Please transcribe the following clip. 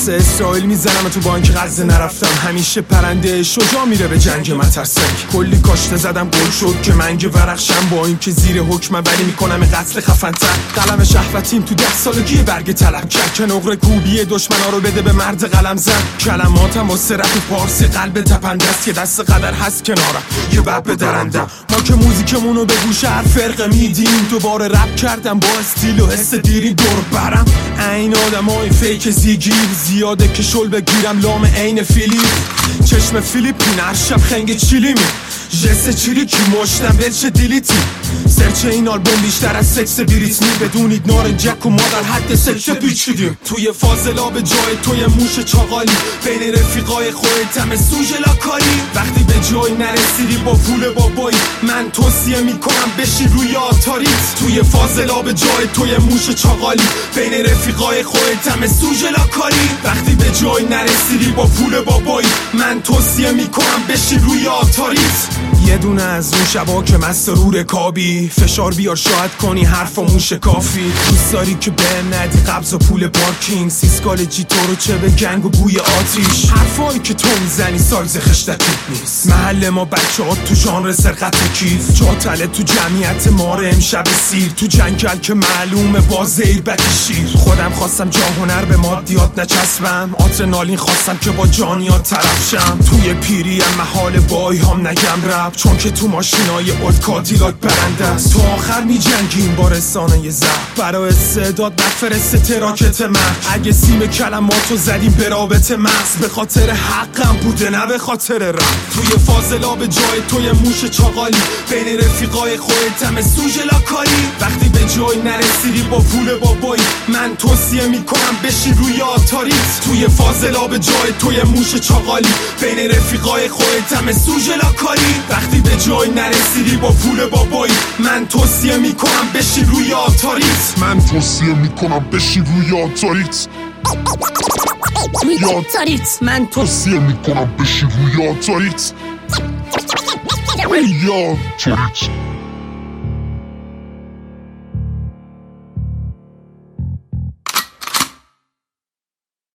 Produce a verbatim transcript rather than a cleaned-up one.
مثل اسرائیل میزنم و تو بانک غزه نرفتم. همیشه پرنده شجاع میره به جنگ مترسک. کلی کاشته زدم گل شد که منگ ورخشم، با اینکه زیر حکم ولی میکنم قتل خفن‌تر. قلم شهوتیم تو ده سالگی برگ طلب کرد که نقره کوبی دشمنا رو بده به مرد قلم زن. کلماتم واسه رپ پارسی قلب تپنده است که دست قدر هست کنارم یه بب درنده. ما که موزیکمونو به گوش هر فرقه میدیم، دوباره رپ کردم با استیل و حس دیری دور برم. این آدمای فیک زیگیر زیاده که شل بگیرم لام عین فیلیپ. چشم فیلیپین هر شب خنگ چیلی می جسه چیلی کی مشتم بلچه دیلیتی. سرچ این آلبوم بیشتر از سکس بریتنی، بدونید نارنجک و ما در حد سکس پیچیدیم. توی فاضلا به جای توی موش چاقالی، بین رفیقای خودتم سوژلا کاری. وقتی به جای نرسیدی با پول بابایی، من توصیه میکنم بشی روی آتاریت. توی فاضلا به جای توی موش چاقالی، بین رفیقای خودتم سوژلا کاری. وقتی به جای نرسیدی با پول بابایی، من توصیه میکنم بشی روی آتاریت. یه دونه از اون شبا که مست رو رکابی، فشار بیار شاید کنی حرفمون شکافی. دوست داری که بهم ندی قبض و پول پارکینگ، سیسکال جی تو رو چه به گنگ و بوی آتیش. حرفایی که تو میزنی سایز خشتکت نیست. محل ما بچه ها تو ژانر سرقت کیف، جاتله تو جمعیت ماره امشب سیر. تو جنگل که معلومه با زیر بکی شیر. خودم خواستم جا هنر به مادیات نچسبم، آدرنالین خواستم که با جانیات طرف شم. توی پیری هم محال بای هم نگم رب، چون که تو ماشینای اولد کادیلاک برنده است. تو آخر می جنگیم با رسانه زهر، برای استعداد نفرست تراکت من. اگه سیم کلماتو زدیم به رابطه مغز، به خاطر حقم بوده نه به خاطر رم. توی فاضلا به جای توی موش چاقالی، بین رفیقای خودتم سوژلا کاری. وقتی به جای نرسیدی با پول بابایی، من توصیه میکنم بشی روی آتاریت. توی فاضلا به جای توی موش چاقالی، بین رفیقای خودتم سوژلا کاری. وقتی به جای نرسیدی با پول بابایی، من توصیه میکنم بشی روی آتاریت. من توصیه میکنم بشی روی آتاریت. روی آتاریت. من توصیه میکنم بشی روی آتاریت. روی آتاریت.